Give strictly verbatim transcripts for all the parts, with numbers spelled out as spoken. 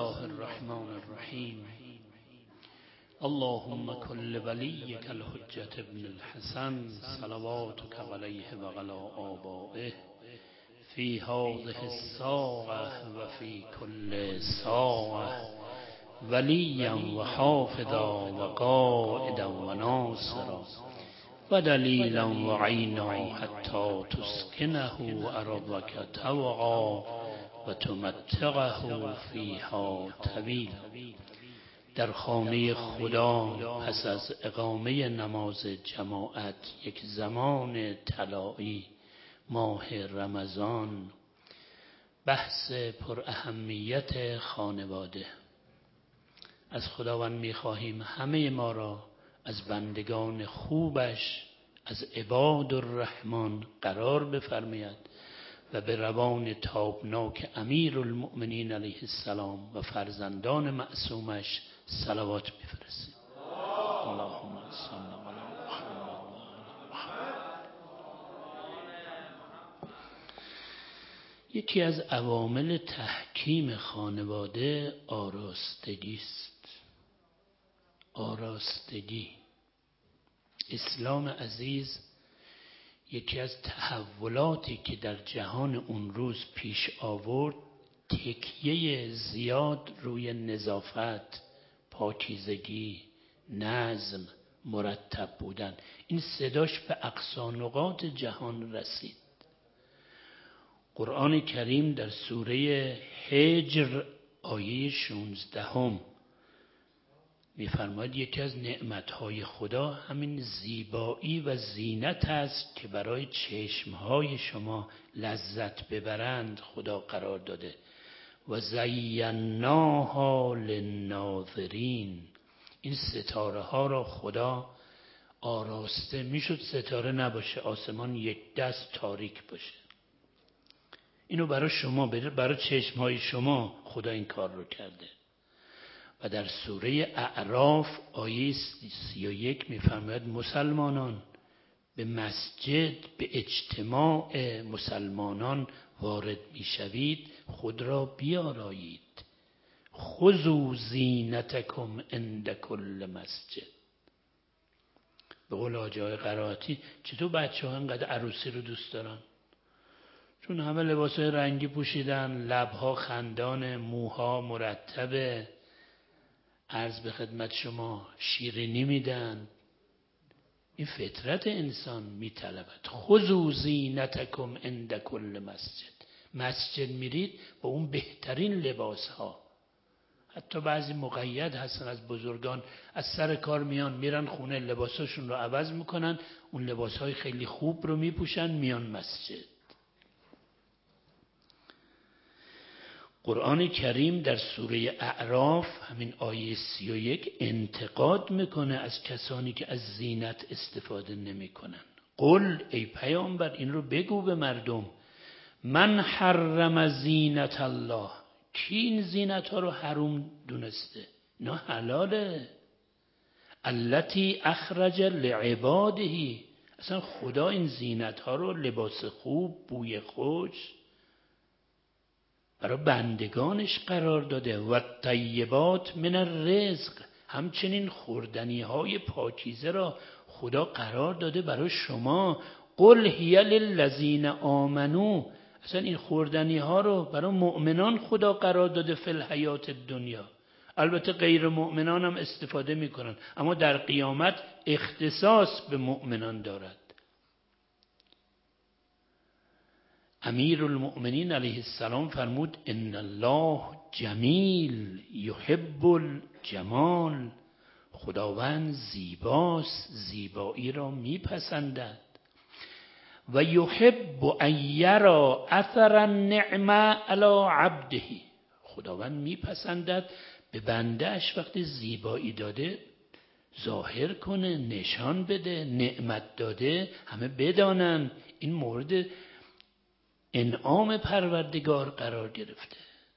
الله الرحمن الرحیم. اللهم كل وليك الحجة ابن الحسن صلواتك عليه وعلى آبائه في هذه الساعة وفي كل ساعة وليا وحافظا وقائدا وناصرا ودليلا وعينا حتى تسكنه أرضك طوعا وتمتعه فيها طويلا. در خانه خدا پس از اقامه نماز جماعت یک زمان طلایی ماه رمضان، بحث پر اهمیت خانواده. از خداوند می‌خواهیم همه ما را از بندگان خوبش، از عباد الرحمن قرار بفرماید و به روان تابناک امیرالمؤمنین علیه السلام و فرزندان معصومش صلوات بفرستید. اللهم صل علی محمد. یکی از عوامل تحکیم خانواده آراستگی است. آراستگی. اسلام عزیز یکی از تحولاتی که در جهان اون روز پیش آورد تکیه زیاد روی نظافت، پاکیزگی، نظم، مرتب بودن. این صداش به اقصا نقاط جهان رسید. قرآن کریم در سوره هجر آیه شانزدهم می‌فرماید یکی از نعمت‌های خدا همین زیبایی و زینت است که برای چشم‌های شما لذت ببرند خدا قرار داده. و زیناها للناظرین. این ستاره ها را خدا آراسته، میشد ستاره نباشه، آسمان یک دست تاریک باشه. اینو برای شما، برای چشم‌های شما خدا این کار رو کرده. و در سوره اعراف آیه سی و یک می‌فرماید مسلمانان به مسجد، به اجتماع مسلمانان وارد میشوید خود را بیارایید. خذوا زینتکم عند کل مسجد. به قول حاجی آقای قرائتی، چطور بچه ها اینقدر عروسی رو دوست دارن؟ چون همه لباسای رنگی پوشیدن، لبها خندان، موها مرتبه، عرض به خدمت شما شیرینی میدن. این فطرت انسان میطلبد. خذوا زینتکم عند کل مسجد. مسجد میرید با اون بهترین لباس ها. حتی بعضی مقید هستن از بزرگان، از سر کار میان میرن خونه، لباساشون رو عوض میکنن، اون لباس های خیلی خوب رو میپوشن، میان مسجد. قرآن کریم در سوره اعراف همین آیه سی و یک انتقاد میکنه از کسانی که از زینت استفاده نمیکنن. قل ای پیامبر این رو بگو به مردم، من حرم زینت الله. کی این زینت ها رو حرام دونسته؟ نه حلاله. التی اخرج لعباده. اصلا خدا این زینت ها رو، لباس خوب، بوی خوش، برای بندگانش قرار داده. و طیبات من الرزق. همچنین خوردنی های پاکیزه را خدا قرار داده برای شما. قل هی للذین آمنو. اصلا این خوردنی ها رو برای مؤمنان خدا قرار داده فی الحیات الدنیا. البته غیر مؤمنان هم استفاده میکنن، اما در قیامت اختصاص به مؤمنان دارد. امیر المؤمنین علیه السلام فرمود ان الله جمیل یحب الجمال. خداوند زیباست، زیبایی را میپسندد. و یحب ان یرى اثر النعمه علی عبده. خداوند میپسندد به بندهش وقتی زیبایی داده ظاهر کنه، نشان بده، نعمت داده، همه بدانن این مورد انعام پروردگار قرار گرفته.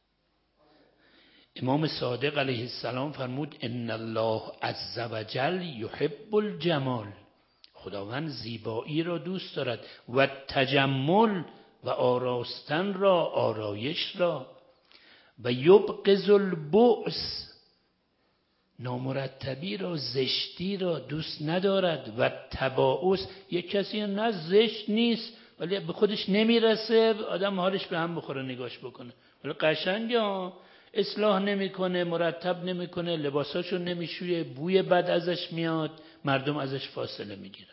امام صادق علیه السلام فرمود ان الله عز وجل یحب الجمال. خداوند زیبایی را دوست دارد. و تجمل و آراستن را، آرایش را. و یبغض البؤس، نامرتبی را، زشتی را دوست ندارد. و تباؤس، یک کسی نه زشت نیست ولی به خودش نمیرسه، آدم حالش به هم بخوره نگاش بکنه، ولی قشنگه ها، اصلاح نمیکنه، مرتب نمیکنه، لباساشو نمیشویه، بوی بد ازش میاد، مردم ازش فاصله میگیرن.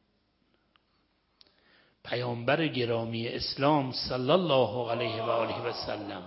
پیامبر گرامی اسلام صلی الله علیه و آله و سلم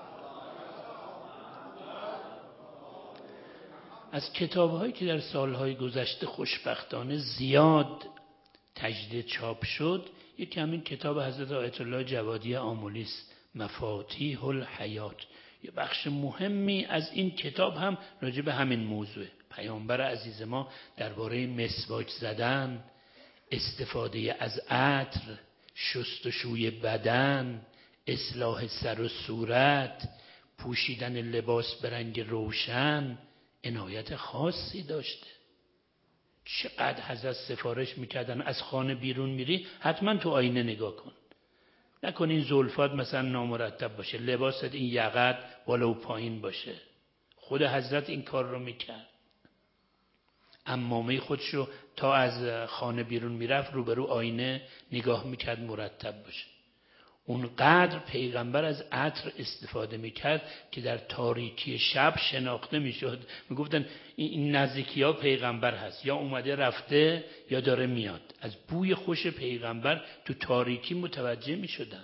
از کتاب‌هایی که در سالهای گذشته خوشبختانه زیاد تجدید چاپ شد، یکی همین کتاب حضرت آیت الله جوادی آملی است، مفاتیح الحیات. یه بخش مهمی از این کتاب هم راجع به همین موضوع. پیامبر عزیز ما درباره مسواک زدن، استفاده از عطر، شستشوی بدن، اصلاح سر و صورت، پوشیدن لباس به رنگ روشن عنایت خاصی داشته. چقدر حضرت سفارش میکردن از خانه بیرون میری حتما تو آینه نگاه کن، نکن این زلفات مثلا نامرتب باشه، لباست این یقت بالا و پایین باشه. خود حضرت این کار رو میکرد. عمامه خودشو تا از خانه بیرون میرفت روبرو آینه نگاه میکرد مرتب باشه. اونقدر پیغمبر از عطر استفاده میکرد که در تاریکی شب شناخته میشد. میگفتن این نزدیکی ها پیغمبر هست، یا اومده رفته یا داره میاد. از بوی خوش پیغمبر تو تاریکی متوجه میشدن.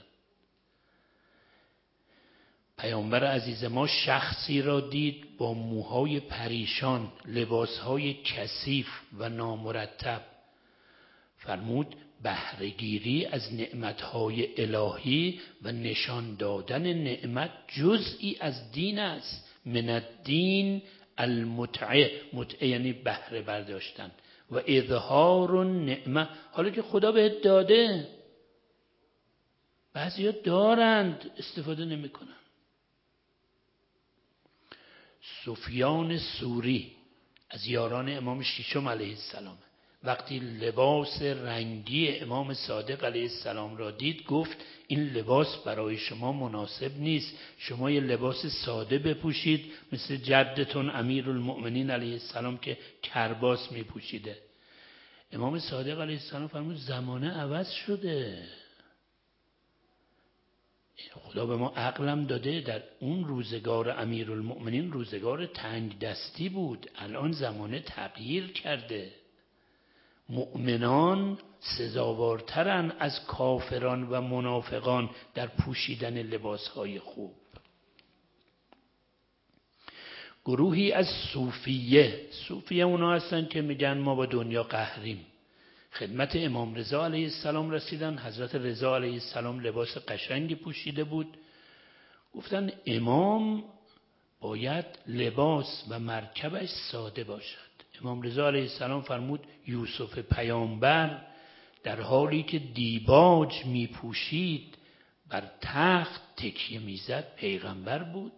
پیامبر عزیز ما شخصی را دید با موهای پریشان، لباسهای کثیف و نامرتب. فرمود بهره‌گیری از نعمتهای الهی و نشان دادن نعمت جزئی از دین است. من الدین المتعه، متعه یعنی بهره برداشتن، و اظهار النعمه. حالا که خدا بهت داده، بعضیا دارند استفاده نمیکنن. سفیان ثوری از یاران امام ششم علیه السلام وقتی لباس رنگی امام صادق علیه السلام را دید، گفت این لباس برای شما مناسب نیست، شما یه لباس ساده بپوشید مثل جدتون امیرالمؤمنین علیه السلام که کرباس میپوشیده. امام صادق علیه السلام فرمود زمانه عوض شده، خدا به ما عقلم داده. در اون روزگار امیرالمؤمنین روزگار تنگ دستی بود، الان زمانه تغییر کرده. مؤمنان سزاوارترن از کافران و منافقان در پوشیدن لباسهای خوب. گروهی از صوفیه، صوفیه اونا هستن که میگن ما با دنیا قهریم. خدمت امام رضا علیه السلام رسیدن. حضرت رضا علیه السلام لباس قشنگی پوشیده بود. گفتن امام باید لباس و مرکبش ساده باشد. امام رضا علیه السلام فرمود یوسف پیامبر در حالی که دیباج می پوشید بر تخت تکیه میزد پیغمبر بود.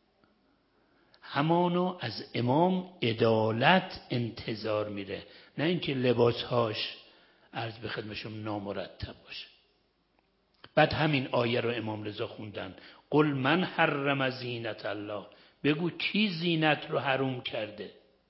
همانو از امام عدالت انتظار میره، نه اینکه لباسهاش عرض به خدمتشون نامرتب باشه. بعد همین آیه رو امام رضا خوندن، قل من حرم زینت الله، بگو کی زینت رو حرام کرده.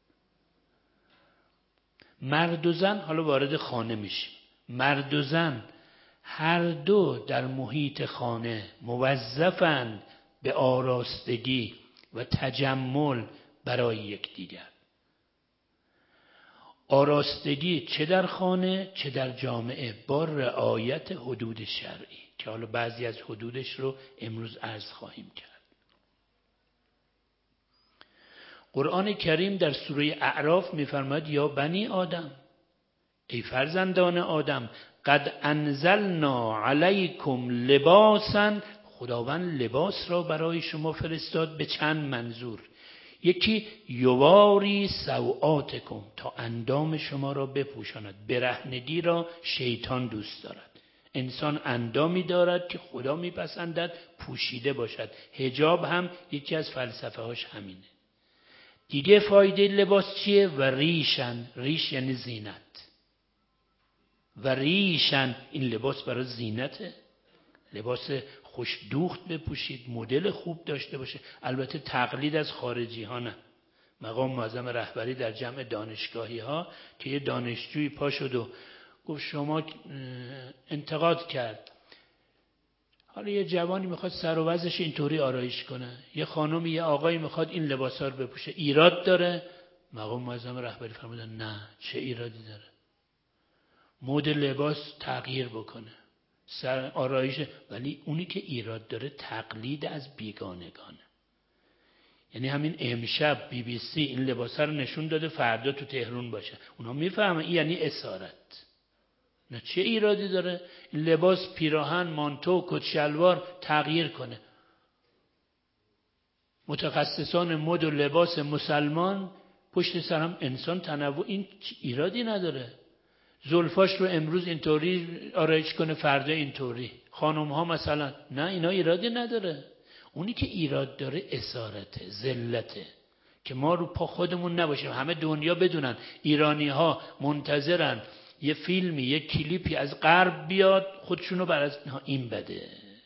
مرد و زن، حالا وارد خانه میشیم، مرد و زن هر دو در محیط خانه موظفند به آراستگی و تجمل برای یکدیگر. آراستگی چه در خانه چه در جامعه با رعایت حدود شرعی که حالا بعضی از حدودش رو امروز عرض خواهیم کرد. قرآن کریم در سوره اعراف می‌فرماید یا بنی آدم، ای فرزندان آدم، قد انزلنا علیکم لباسا، خداوند لباس را برای شما فرستاد به چند منظور. یکی یواری سوآتکم، تا اندام شما را بپوشاند. برهنگی را شیطان دوست دارد. انسان اندامی دارد که خدا میپسندد پوشیده باشد. حجاب هم یکی از فلسفه هاش همینه. دیگه فایده لباس چیه؟ و ریشن، ریش یعنی زینت. و ریشن، این لباس برای زینته، لباس خوش دوخت بپوشید، مدل خوب داشته باشه. البته تقلید از خارجی ها نه. مقام معظم رهبری در جمع دانشگاهی ها که یه دانشجوی پا شد و گفت شما انتقاد کرد، حالا یه جوانی میخواد سر و وضعش اینطوری آرایش کنه، یه خانمی یه آقایی میخواد این لباسا رو بپوشه، ایراد داره؟ مقام معظم رهبری فرمودن نه، چه ایرادی داره؟ مد لباس تغییر بکنه، سر آرایش، ولی اونی که ایراد داره تقلید از بیگانگانه. یعنی همین امشب بی بی سی این لباسا رو نشون داده، فردا تو تهران باشه، اونا میفهمن این یعنی اسارت. نه، چه ایرادی داره این لباس، پیراهن، مانتو، کت شلوار تغییر کنه؟ متخصصان مد و لباس مسلمان پشت سرم انسان تنوع، این ایرادی نداره. زلفاش رو امروز اینطوری آرایش کنه، فردا اینطوری. خانم ها مثلا، نه، اینا ایرادی نداره. اونی که ایراد داره اسارته، ذلته، که ما رو پا خودمون نباشیم. همه دنیا بدونن ایرانی ها منتظرن یه فیلمی، یه کلیپی از غرب بیاد خودشونو بر از این بده.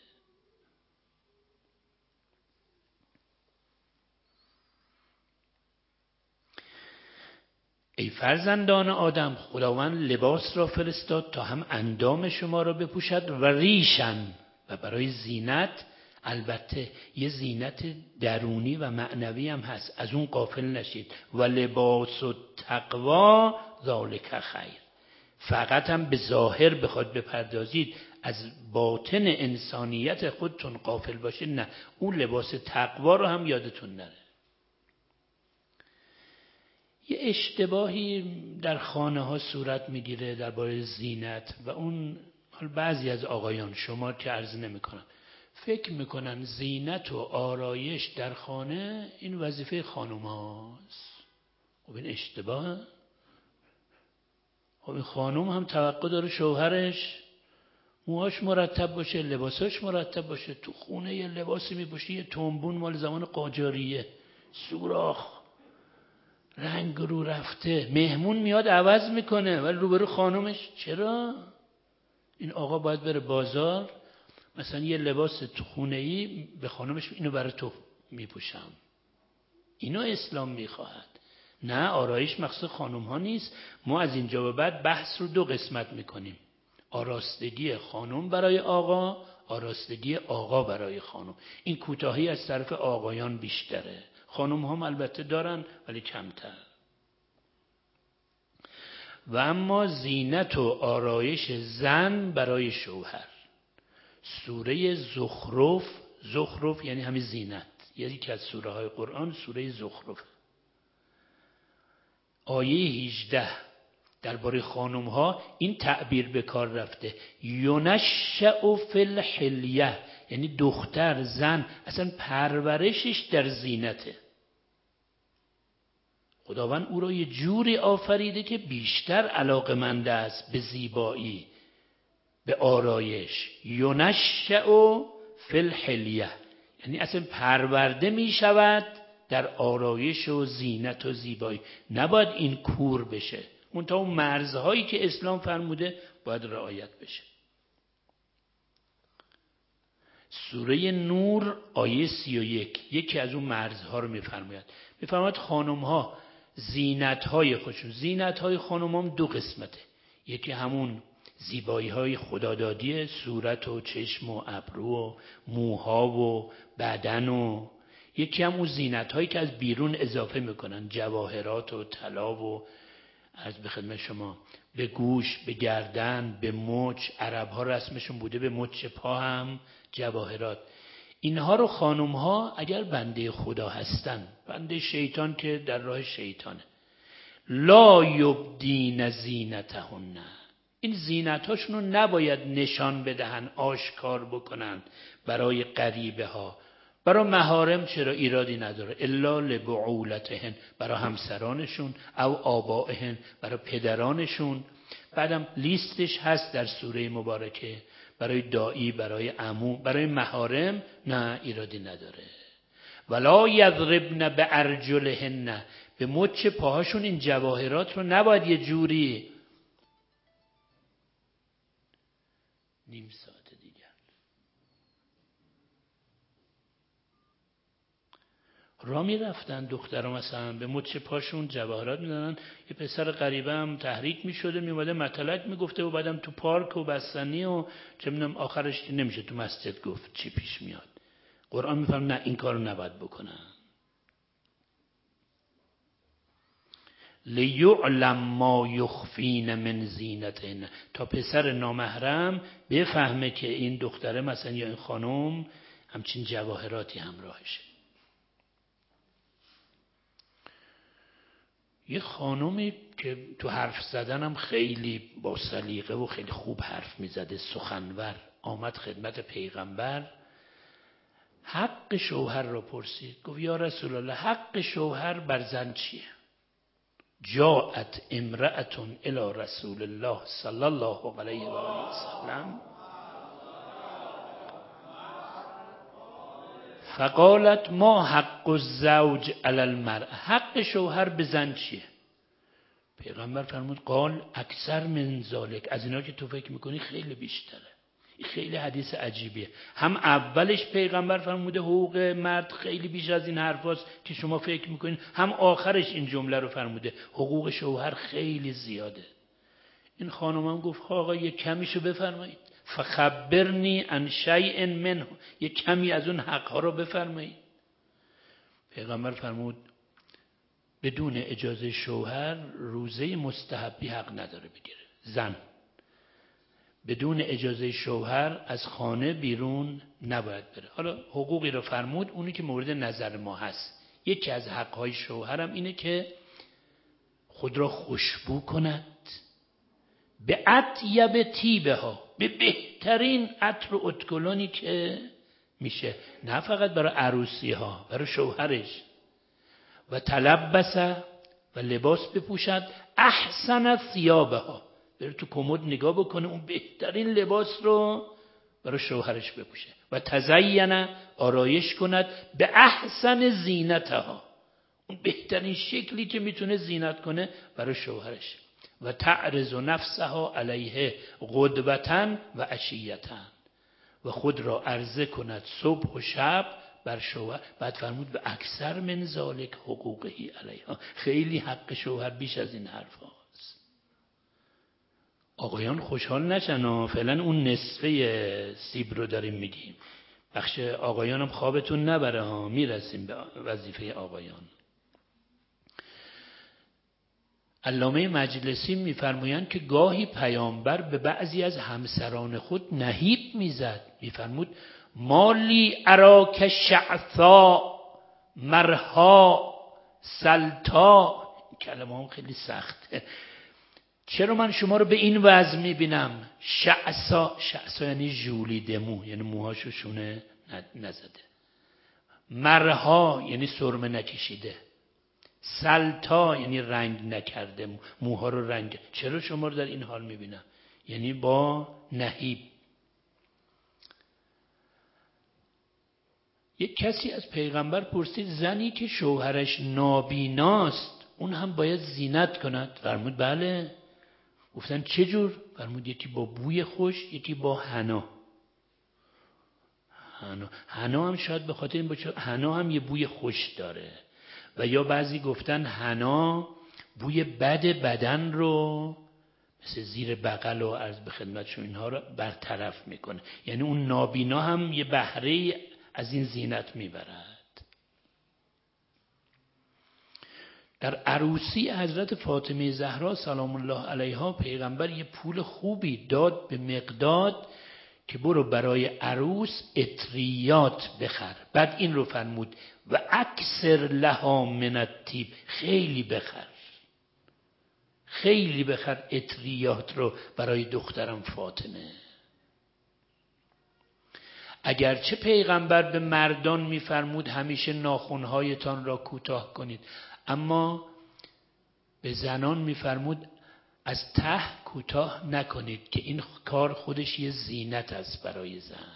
ای فرزندان آدم، خداوند لباس را فرستاد تا هم اندام شما را بپوشد و ریشن، و برای زینت. البته یه زینت درونی و معنوی هم هست، از اون غافل نشید. و لباس التقوا ذالک خیر. فقط هم به ظاهر بخواد بپردازید، از باطن انسانیت خودتون غافل باشید، نه، اون لباس تقوا رو هم یادتون نره. یه اشتباهی در خانه ها صورت میگیره درباره زینت، و اون حال بعضی از آقایان، شما که عرض نمی کنم، فکر میکنن زینت و آرایش در خانه این وظیفه خانم هاست. خب این اشتباهه. خب این خانم هم توقع داره شوهرش موهاش مرتب باشه، لباساش مرتب باشه. تو خونه یه لباسی میپوشه، یه تنبون مال زمان قاجاریه، سوراخ، رنگ رو رفته، مهمون میاد عوض میکنه، ولی روبرو خانومش چرا؟ این آقا باید بره بازار، مثلا یه لباس تو خونه‌ای به خانومش، اینو برای تو میپوشم. اینو اسلام میخواهد. نه، آرایش مخصوص خانم ها نیست. ما از اینجا به بعد بحث رو دو قسمت میکنیم: آراستگی خانم برای آقا، آراستگی آقا برای خانم. این کوتاهی از طرف آقایان بیشتره، خانم هم البته دارن ولی کمتر. و اما زینت و آرایش زن برای شوهر. سوره زخرف، زخرف یعنی همین زینت، یعنی که از سوره های قرآن سوره زخرف، آیه هجده درباره خانم ها این تعبیر به کار رفته: ینشأ فی الحلیه، یعنی دختر، زن، اصلا پرورشش در زینته. خداوند او را یه جوری آفریده که بیشتر علاقمند است به زیبایی، به آرایش. ینشأ فی الحلیه یعنی اصلا پرورده می شود در آرایش و زینت و زیبایی. نباید این کور بشه، منتها اون مرزهایی که اسلام فرموده باید رعایت بشه. سوره نور آیه سی و یک یکی از اون مرزها رو میفرماید. میفرماید خانم ها زینت های خودشون، زینت های خانم هم دو قسمته: یکی همون زیبایی های خدادادی، صورت و چشم و ابرو و موها و بدن، و یکی هم اون زینت هایی که از بیرون اضافه میکنن، جواهرات و طلا و عرض به خدمت شما به گوش، به گردن، به مچ. عرب ها رسمشون بوده به مچ پا هم جواهرات. اینها رو خانم ها اگر بنده خدا هستن، بنده شیطان که در راه شیطانه، لا یبدین زینتهن، این زینت هاشون رو نباید نشان بدهن، آشکار بکنن برای غریبه ها. برای محارم چرا ایرادی نداره، الا لبعولتهن، برای همسرانشون، او آبائهن، برای پدرانشون. بعدم لیستش هست در سوره مبارکه، برای دایی، برای عمو، برای محارم نه، ایرادی نداره. ولا یضربن بارجلهن، به مچ پاهاشون این جواهرات رو نباید یه جوری. نیم ساعت دیگر را می رفتن دخترها مثلا به مچ پاشون جواهرات می دادن. یه پسر غریبه هم تحریک می شده می اومده مطلق می گفته و بعدم تو پارک و بستنی و چه میدونم آخرش نمیشه تو مسجد گفت چی پیش میاد. قرآن می فرماید نه این کارو نباید بکنن. لیعلم ما یخفین من زینتهن، تا پسر نامحرم بفهمه که این دختره مثلا یا این خانم همچین جواهراتی همراهشه. یه خانومی که تو حرف زدن هم خیلی با سلیقه و خیلی خوب حرف میزده، سخنور، آمد خدمت پیغمبر، حق شوهر رو پرسید. گفت یا رسول الله حق شوهر بر زن چیه؟ جاءت امرأة الى رسول الله صلی الله علیه و آله و سلم فقالت ما حق الزوج علی المرأة، حق شوهر به زن چیه؟ پیغمبر فرمود قال اکثر من ذالک، از اینا که تو فکر میکنی خیلی بیشتره. این خیلی حدیث عجیبیه. هم اولش پیغمبر فرموده حقوق مرد خیلی بیش از این حرفاست که شما فکر میکنین، هم آخرش این جمله رو فرموده حقوق شوهر خیلی زیاده. این خانم هم گفت آقا یه کمیشو بفرمایید، فخبرنی عن شیء منه، یه کمی از اون حقها رو بفرمایید. پیغمبر فرمود بدون اجازه شوهر روزه مستحبی حق نداره بگیره. زن بدون اجازه شوهر از خانه بیرون نباید بره. حالا حقوقی رو فرمود، اونی که مورد نظر ما هست. یکی از حقهای شوهرم اینه که خود را خوشبو کند، به اطیب طیبه ها، به بهترین عطر و ادکلونی که میشه، نه فقط برای عروسی ها، برای شوهرش. و تلبسه، و لباس بپوشد، احسن ثیابه ها، بره تو کمد نگاه بکنه اون بهترین لباس رو برای شوهرش بپوشه. و تزین، آرایش کند، به احسن زینتها، اون بهترین شکلی که میتونه زینت کنه برای شوهرش. و تعرض نفسها علیه غدوة و عشیة، و خود را عرضه کند صبح و شب بر شوهر. بعد فرمود به اکثر من ذالک حقوقهی علیها، خیلی حق شوهر بیش از این حرف هاست. آقایان خوشحال نشن، فعلا اون نصفه سیب رو داریم میگیم، بخش آقایانم خوابتون نبره ها، میرسیم به وظیفه آقایان. علامه مجلسی میفرمایند که گاهی پیامبر به بعضی از همسران خود نهیب میزد، میفرمود مالی اراک شعثا مرها سلطا. کلمه هم خیلی سخته. چرا من شما رو به این وضع میبینم؟ شعثا، شعثا یعنی ژولیده مو، یعنی موهاشو شونه نزده. مرها یعنی سرمه نکشیده. سلطا یعنی رنگ نکرده، موها رو رنگ. چرا شما رو در این حال میبینم؟ یعنی با نهیب. یک کسی از پیغمبر پرسید زنی که شوهرش نابیناست اون هم باید زینت کند؟ فرمود بله. گفتن چجور؟ فرمود یکی با بوی خوش، یکی با حنا. حنا, حنا هم شاید به خاطر این باشه، حنا هم یه بوی خوش داره. و یا بعضی گفتن حنا بوی بد بدن رو مثل زیر بغل و عرض به خدمتشون اینها رو برطرف میکنه. یعنی اون نابینا هم یه بهره از این زینت میبرد. در عروسی حضرت فاطمه زهرا سلام الله علیها پیغمبر یه پول خوبی داد به مقداد که برو برای عروس اطریات بخر. بعد این رو فرمود و اکثر لها من الطیب، خیلی بخر، خیلی بخر اطریات رو برای دخترم فاطمه. اگرچه پیغمبر به مردان میفرمود همیشه ناخنهایتان را کوتاه کنید، اما به زنان میفرمود از ته کوتاه نکنید که این کار خودش یه زینت است برای زن.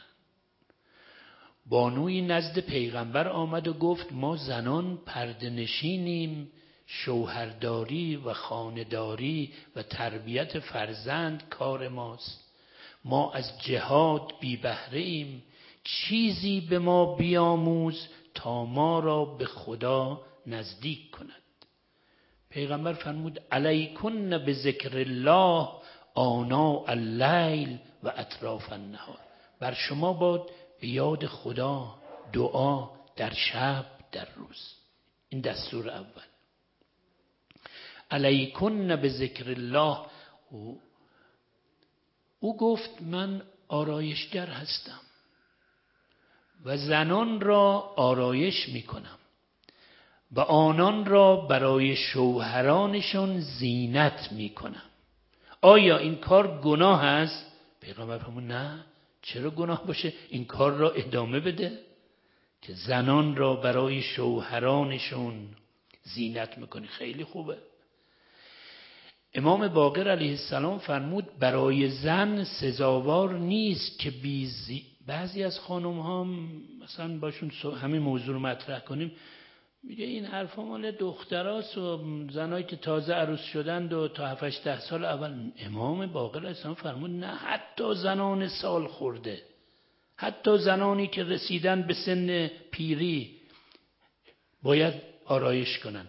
بانوی نزد پیغمبر آمد و گفت ما زنان پرده نشینیم، شوهرداری و خانه‌داری و تربیت فرزند کار ماست. ما از جهاد بی بهره ایم، چیزی به ما بیاموز تا ما را به خدا نزدیک کند. پیغمبر فرمود علیکن بذکر الله آناء اللیل و اطراف النهار. بر شما باد به یاد خدا دعا در شب در روز. این دستور اول. علیکن بذکر الله. او, او گفت من آرایشگر هستم و زنان را آرایش میکنم و آنان را برای شوهرانشان زینت میکنم. آیا این کار گناه است؟ پیغمبر فرمود نه. چرا گناه باشه؟ این کار را ادامه بده که زنان را برای شوهرانشون زینت میکنی. خیلی خوبه. امام باقر علیه السلام فرمود برای زن سزاوار نیست که بیزی. بعضی از خانم ها مثلا باشون همین موضوع رو مطرح کنیم میگه این حرفا مال دختراست و زنایی که تازه عروس شدند و تا هفت هشت ده سال اول. امام باقر علیه السلام فرمود نه، حتی زنان سال خورده، حتی زنانی که رسیدن به سن پیری باید آرایش کنن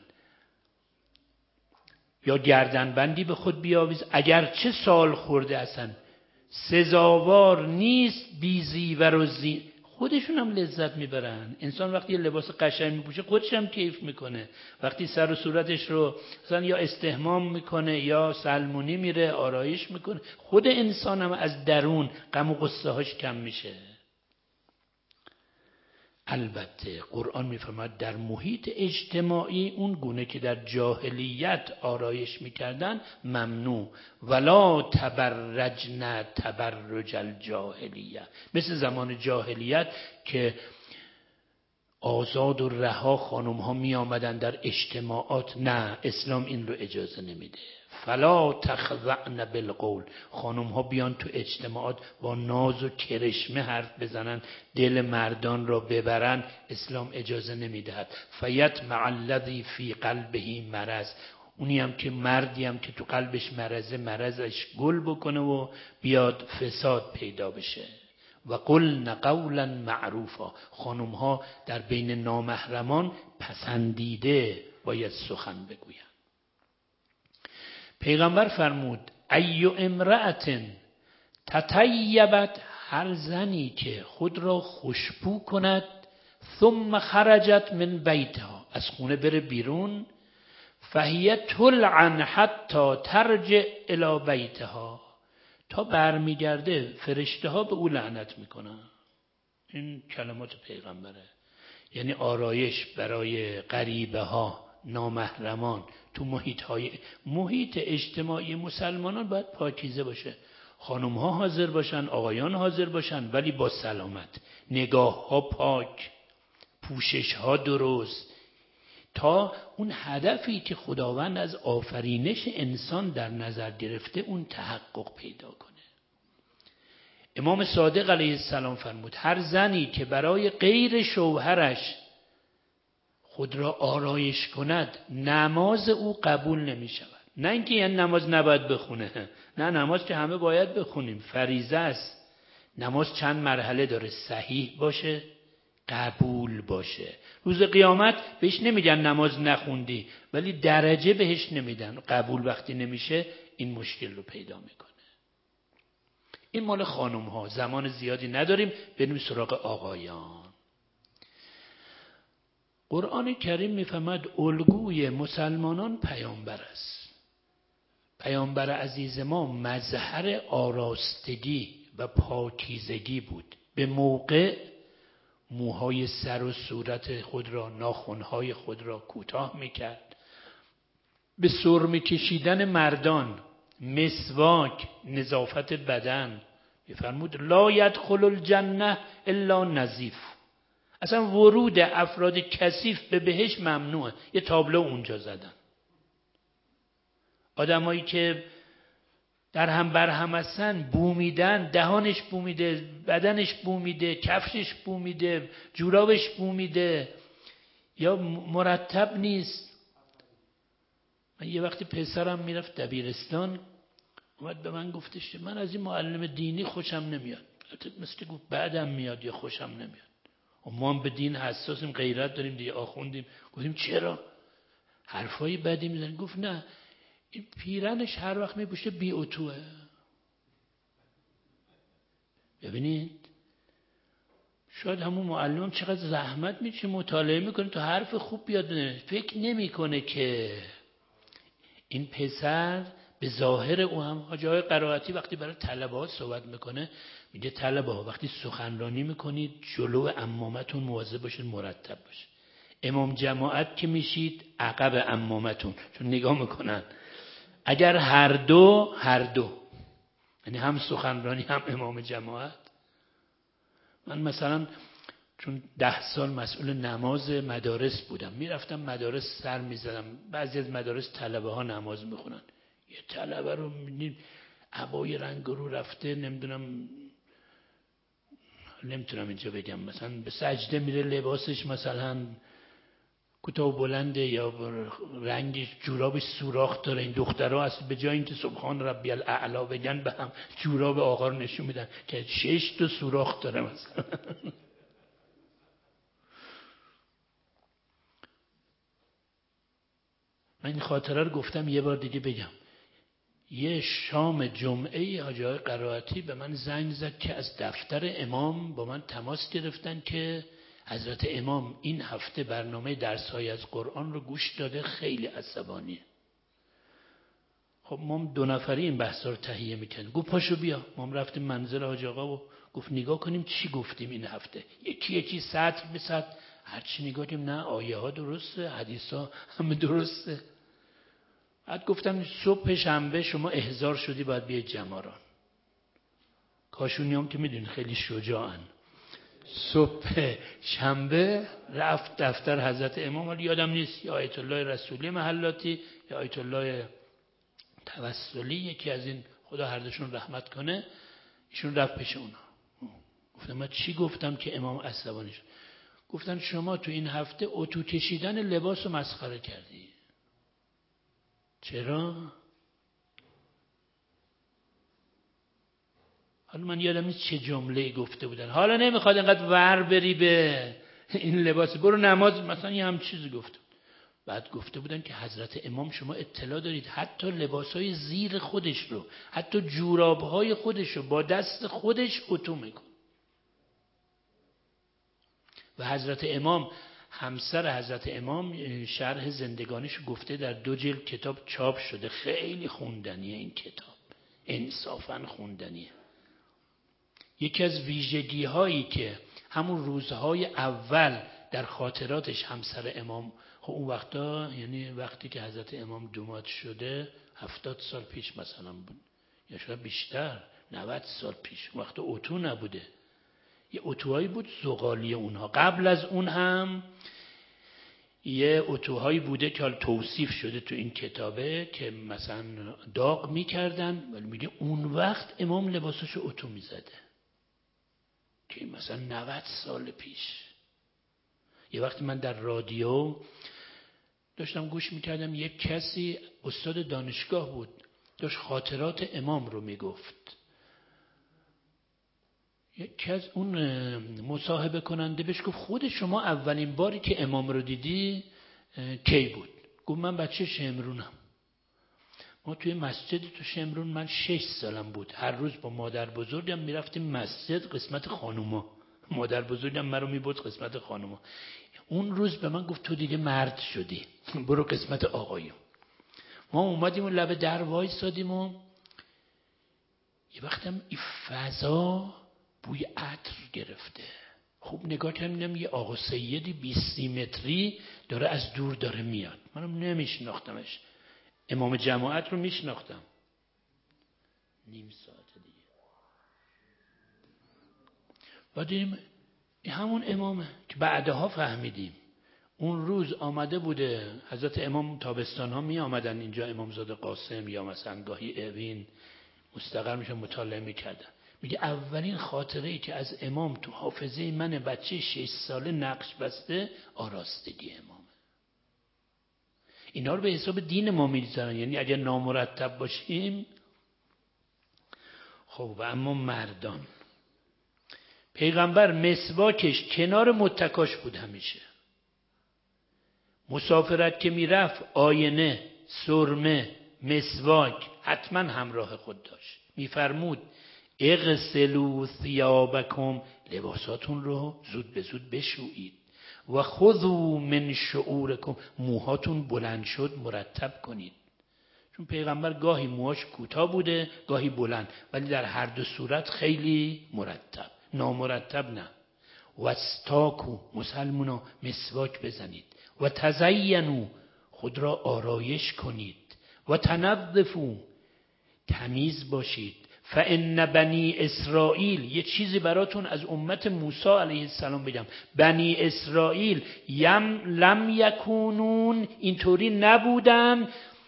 یا گردنبندی به خود بیاویز. اگر چه سال خورده هستن سزاوار نیست بی زیور و زین. خودشون هم لذت میبرن. انسان وقتی لباس قشنگ میپوشه خودش هم کیف میکنه. وقتی سر و صورتش رو مثلا یا استحمام میکنه یا سلمونی میره آرایش میکنه، خود انسان هم از درون غم و غصه هاش کم میشه. البته قرآن میفرماید در محیط اجتماعی اون گونه که در جاهلیت آرایش میکردن ممنوع. ولا تبرجن تبرج الجاهلیه. مثل زمان جاهلیت که آزاد و رها خانم ها می آمدن در اجتماعات، نه، اسلام این رو اجازه نمیده. فلا تخضعن بالقول. خانم ها بیان تو اجتماعات با ناز و کرشمه حرف بزنن، دل مردان را ببرن، اسلام اجازه نمیدهد. فیطمع الذی فی قلبه مرض. اونی هم که مردی هم که تو قلبش مرضه، مرضش گل بکنه و بیاد فساد پیدا بشه. و قلن قولا معروفا. خانم ها در بین نامحرمان پسندیده باید سخن بگویند. پیغمبر فرمود ای امرأة تطیبت. هر زنی که خود را خوشبو کند ثم خرجت من بیتها، از خونه بره بیرون، فهی تلعن حتی ترجع الی بیتها، تا برمیگرده فرشته ها به او لعنت میکنن. این کلمات پیغمبره. یعنی آرایش برای غریبه ها، نامحرمان، تو محیط های محیط اجتماعی مسلمانان باید پاکیزه باشه. خانم ها حاضر باشن، آقایان حاضر باشن، ولی با سلامت، نگاه ها پاک، پوشش ها درست، تا اون هدفی که خداوند از آفرینش انسان در نظر گرفته اون تحقق پیدا کنه. امام صادق علیه السلام فرمود هر زنی که برای غیر شوهرش خود را آرایش کند نماز او قبول نمی شود. نه اینکه یعنی نماز نباید بخونه، نه، نماز که همه باید بخونیم، فریضه است. نماز چند مرحله داره، صحیح باشه، قبول باشه. روز قیامت بهش نمیگن نماز نخوندی، ولی درجه بهش نمیدن. قبول وقتی نمیشه این مشکل رو پیدا میکنه. این مال خانم ها. زمان زیادی نداریم، بریم سراغ آقایان. قرآن کریم میفهمد الگوی مسلمانان پیامبر است. پیامبر عزیز ما مظهر آراستگی و پاکیزگی بود. به موقع موهای سر و صورت خود را، ناخنهای خود را کوتاه میکرد. به سرمه کشیدن مردان، مسواک، نظافت بدن، میفرمود لا یدخل الجنه الا نظیف. اصلا ورود افراد کثیف به بهشت ممنوعه. یه تابلو اونجا زدن. آدمایی که در هم بر هم هستن، بومیدن، دهانش بومیده، بدنش بومیده، کفشش بومیده، جورابش بومیده یا مرتب نیست. من یه وقتی پسرم میرفت دبیرستان، اومد به من گفتش من از این معلم دینی خوشم نمیاد. مثل گفت بعدم میاد یا خوشم نمیاد. ما هم به دین حساسیم، غیرت داریم دیگه، آخوندیم. گفتیم چرا؟ حرفای بدی میزنن. گفت نه، این پیرنش هر وقت میپوشه بی اتوه. ببینید شاید همون معلم چقدر زحمت میشه، مطالعه میکنه تا حرف خوب بیاد بزنه، فکر نمیکنه که این پسر به ظاهر او هم. حاجی آقای قرائتی وقتی برای طلبه ها صحبت میکنه میگه طلبه ها وقتی سخنرانی میکنید جلو عمامتون مواظب باشید مرتب باشید. امام جماعت که میشید عقب عمامتون، چون نگاه میکنن اگر هر دو هر دو یعنی هم سخنرانی هم امام جماعت. من مثلا چون ده سال مسئول نماز مدارس بودم، میرفتم مدارس سر میزدم. بعضی از مدارس طلبه ها نماز میخونن، یه طلبه رو میبینید عبای رنگ رو رفته، نمیدونم نمیتونم اینجا بگم، مثلا به سجده میره، لباسش مثلا کوتاه بلنده یا رنگش جورابش سوراخ داره. این دخترها اصلا به جای اینکه سبحان ربی الاعلی بگن به هم جوراب آقا رو نشون میدن که شش تا سوراخ داره مثلا. من این خاطره رو گفتم یه بار دیگه بگم. یه شام جمعه حاجی آقای قرائتی به من زنگ زد که از دفتر امام با من تماس گرفتن که حضرت امام این هفته برنامه درس‌های از قرآن رو گوش داده، خیلی عصبانیه. خب ما دو نفری این بحثا رو تهیه میکنیم. گفت پاشو بیا. ما رفتیم منزل حاج آقا و گفت نگاه کنیم چی گفتیم این هفته. یکی یکی سطر به سطر هر چی نگاه کنیم، نه آیه ها درسته، حدیث ها همه درسته. بعد گفتم صبح شنبه شما احضار شدی باید بیای جماران. کاشونیام که میدونی خیلی شجاعن. صبح شنبه رفت دفتر حضرت امام، ولی یادم نیست یا آیت الله رسولی محلاتی یا آیت الله توسلی، یکی از این، خدا هر دوشون رحمت کنه، ایشون رفت پیش اونا. گفتم من چی گفتم که امام عصبانی شد؟ گفتن شما تو این هفته اتو کشیدن لباس رو مسخره کردی. چرا؟ حالا من یادم نیست چه جمله گفته بودن. حالا نمیخواد اینقدر ور بری به این لباس، برو نماز مثلا، یه هم چیزی گفته. بعد گفته بودن که حضرت امام شما اطلاع دارید حتی لباسهای زیر خودش رو، حتی جورابهای خودش رو با دست خودش اتو میکن. و حضرت امام، همسر حضرت امام شرح زندگانیش گفته، در دو جلد کتاب چاپ شده، خیلی خوندنیه این کتاب، انصافاً خوندنیه. یکی از ویژگی هایی که همون روزهای اول در خاطراتش همسر امام، خب اون وقتا یعنی وقتی که حضرت امام دومات شده هفتاد سال پیش مثلا بود یا شاید بیشتر، نود سال پیش، وقت اتو نبوده، یه اتوهایی بود زغالی اونها. قبل از اون هم یه اتوهایی بوده که حال توصیف شده تو این کتابه که مثلا داغ میکردن، ولی میگه اون وقت امام لباساشو اتو میزده، که مثلا نود سال پیش. یه وقتی من در رادیو داشتم گوش میکردم، یک کسی استاد دانشگاه بود داشت خاطرات امام رو میگفت. یکی از اون مصاحبه کننده بهش گفت خود شما اولین باری که امام رو دیدی کی بود؟ گفت من بچه شمرونم. ما توی مسجد تو شمرون، من شش سالم بود، هر روز با مادر بزرگم میرفتیم مسجد قسمت خانوما. مادر بزرگم من رو میبرد قسمت خانوما. اون روز به من گفت تو دیگه مرد شدی، برو قسمت آقایون. ما اومدیم و لب در وایسادیم و یه وقتم این فضا بوی عطر گرفته. خوب نگاه کردم یه آقا سیدی بیست متری داره از دور داره میاد. منم نمیشناختمش. امام جماعت رو میشناختم. نیم ساعت دیگه و دیدیم همون امامه که بعدها فهمیدیم اون روز آمده بوده. حضرت امام تابستان ها می آمدن اینجا، امامزاده قاسم یا مثلا گاهی اوین مستقر میشن مطالعه میکردن. میگه اولین خاطره ای که از امام تو حافظه من بچه شش ساله نقش بسته آراستگی امامه. اینا رو به حساب دین ما میذارن، یعنی اگر نامرتب باشیم. خب و اما مردان، پیغمبر مسواکش کنار متکاش بود همیشه. مسافرت که میرفت آینه، سرمه، مسواک حتما همراه خود داشت. میفرمود اغسلوا ثیابکم، لباساتون رو زود به زود بشویید. و خذوا من شعورکم، موهاتون بلند شد مرتب کنید. چون پیغمبر گاهی موهاش کوتاه بوده گاهی بلند، ولی در هر دو صورت خیلی مرتب. نامرتب نه. واستاکو، مسلمونا مسواک بزنید. و تزینوا، خود را آرایش کنید. و تنظفوا، تمیز باشید. فان بنی اسرائیل، یه چیزی براتون از امت موسی علیه السلام بگم، بنی اسرائیل یم لم یکونون، اینطوری نبودن،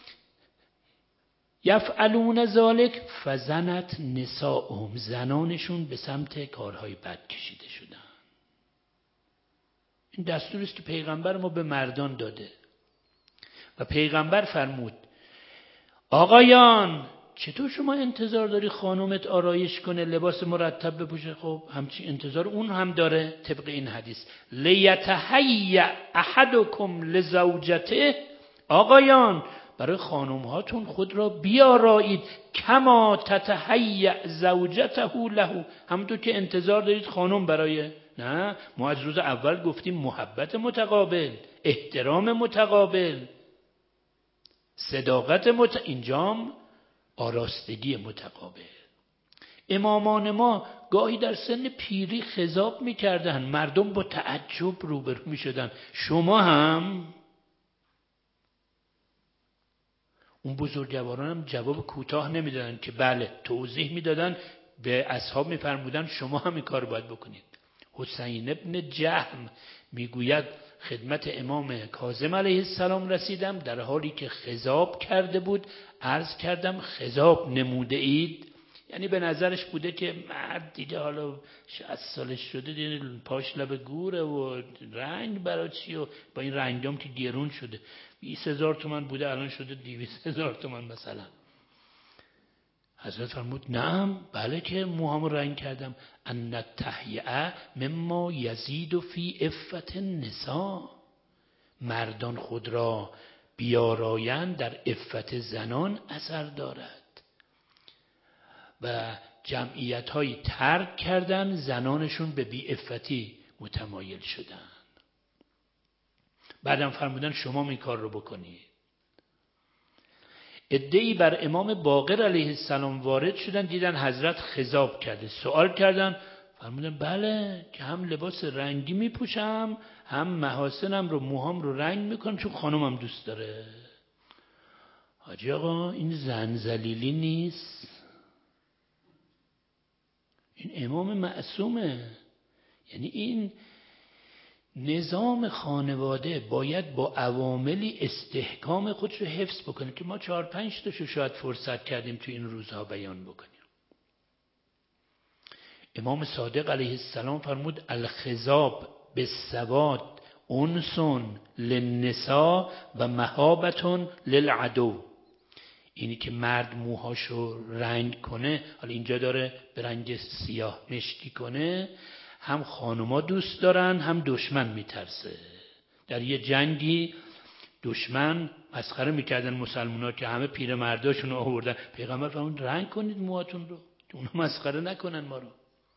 یفعلون ذالک فزنت نساءهم، زنانشون به سمت کارهای بد کشیده شدن. این دستوری است که پیغمبر ما به مردان داده و پیغمبر فرمود آقایان چطور شما انتظار داری خانومت آرایش کنه، لباس مرتب بپوشه؟ خب همچین انتظار اون هم داره طبق این حدیث. لیتهیأ احدکم لزوجته، آقایان برای خانوم هاتون خود را بیارایید، کما تتهیأ زوجته له، همونطور که انتظار دارید خانوم برای، نه ما از روز اول گفتیم محبت متقابل، احترام متقابل، صداقت مت... اینجام آراستگی متقابل. امامان ما گاهی در سن پیری خضاب میکردن، مردم با تعجب روبرو میشدن. شما هم؟ اون بزرگواران هم جواب کوتاه نمیدادن که بله، توضیح میدادن، به اصحاب میفرمودن شما هم این کار باید بکنید. حسین ابن جهم میگوید خدمت امام کاظم علیه السلام رسیدم در حالی که خضاب کرده بود. عرض کردم خضاب نموده اید؟ یعنی به نظرش بوده که مرد دیگه حالا شصت سالش شده دیگه پاش لب گوره و رنگ برای چی، و با این رنگام که گرون شده، بیست هزار تومن بوده الان شده دویست هزار تومن مثلا. حضرت فرمود نعم، بله که موهامو رنگ کردم. ان التهیئه مما یزید فی عفت النساء، مردان خود را بیارایند در عفت زنان اثر دارد. و جمعیت های ترک کردن، زنانشون به بی عفتی متمایل شدن. بعدم فرمودن شما این کار رو بکنید. عده‌ای بر امام باقر علیه السلام وارد شدن، دیدن حضرت خضاب کرده، سوال کردن، فرمودن بله که هم لباس رنگی میپوشم، هم محاسنم رو، موهام رو رنگ میکنم چون خانومم دوست داره. حاجی آقا این زن ذلیلی نیست، این امام معصومه. یعنی این نظام خانواده باید با عواملی استحکام خودش رو حفظ بکنه که ما چهار پنج تاشو شاید فرصت کردیم تو این روزها بیان بکنیم. امام صادق علیه السلام فرمود الخضاب بالسواد انسون للنساء و مهابتون للعدو. اینی که مرد موهاشو رنگ کنه، حالا اینجا داره به رنگ سیاه مشکی کنه، هم خانوما دوست دارن هم دشمن میترسه. در یه جنگی دشمن مسخره میکردن مسلمونا که همه پیرمرداشون رو آوردن، پیغمبر فرمود رنگ کنید موهاتون رو که اونا مسخره نکنن ما رو.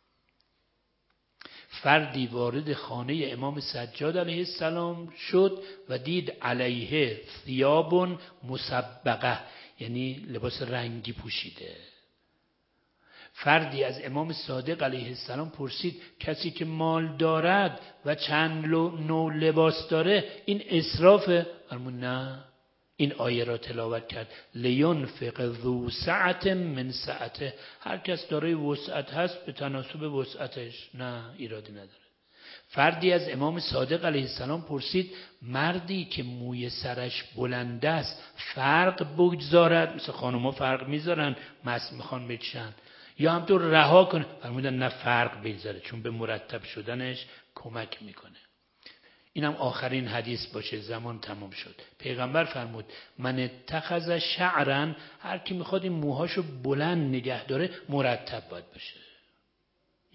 فردی وارد خانه امام سجاد علیه السلام شد و دید علیه ثیاب مسبقه، یعنی لباس رنگی پوشیده. فردی از امام صادق علیه السلام پرسید کسی که مال دارد و چند نوع لباس داره این اسرافه؟ فرمود نه. این آیه را تلاوت کرد لینفق ذو سعة من سعته، هر کس دارای وسعت هست به تناسب وسعتش، نه ایرادی نداره. فردی از امام صادق علیه السلام پرسید مردی که موی سرش بلند است فرق بگذارد؟ مثل خانوما فرق میذارن مست میخوان بچشن، یا همطور رها کنه؟ فرمودن نه، فرق بگذاره چون به مرتب شدنش کمک میکنه. اینم آخرین حدیث باشه، زمان تمام شد. پیغمبر فرمود من اتخذ شعرا، هر کی میخواد این موهاشو بلند نگه داره مرتب باید باشه،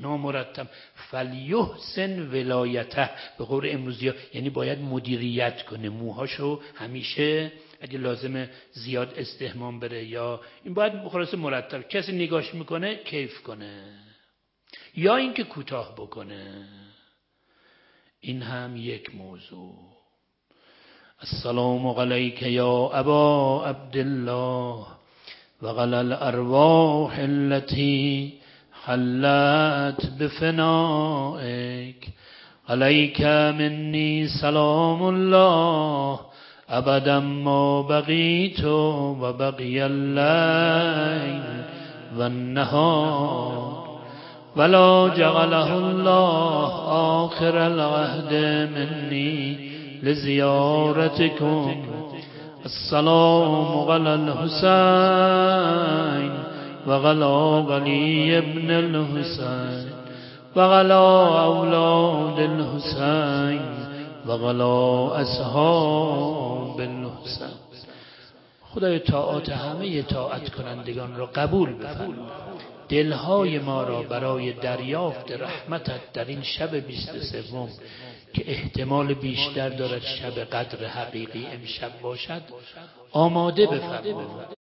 نامرتب. فلیحسن ولایته به قول امروزی ها، یعنی باید مدیریت کنه موهاشو همیشه، اگه لازمه زیاد استحمام بره یا این باید خلاص مرتب، کسی نگاش میکنه کیف کنه یا اینکه کوتاه بکنه. این هم یک موضوع. السلام علیک یا ابا عبدالله و غل الارواح التي حلت بفنائك علیک منی سلام الله ابدا ما بقیت و بقی اللیل و النهار ولا جعله الله آخر العهد منی لزیارتكم. السلام علی الحسین و غلا علی ابن الحسین و غلا اولاد الحسین و غلا اصحاب الحسین. خدای طاعات همه طاعت کنندگان را قبول بفرما. دلهای ما را برای دریافت رحمتت در این شب بیست و سوم که احتمال بیشتر دارد شب قدر حقیقی امشب باشد آماده بفرما.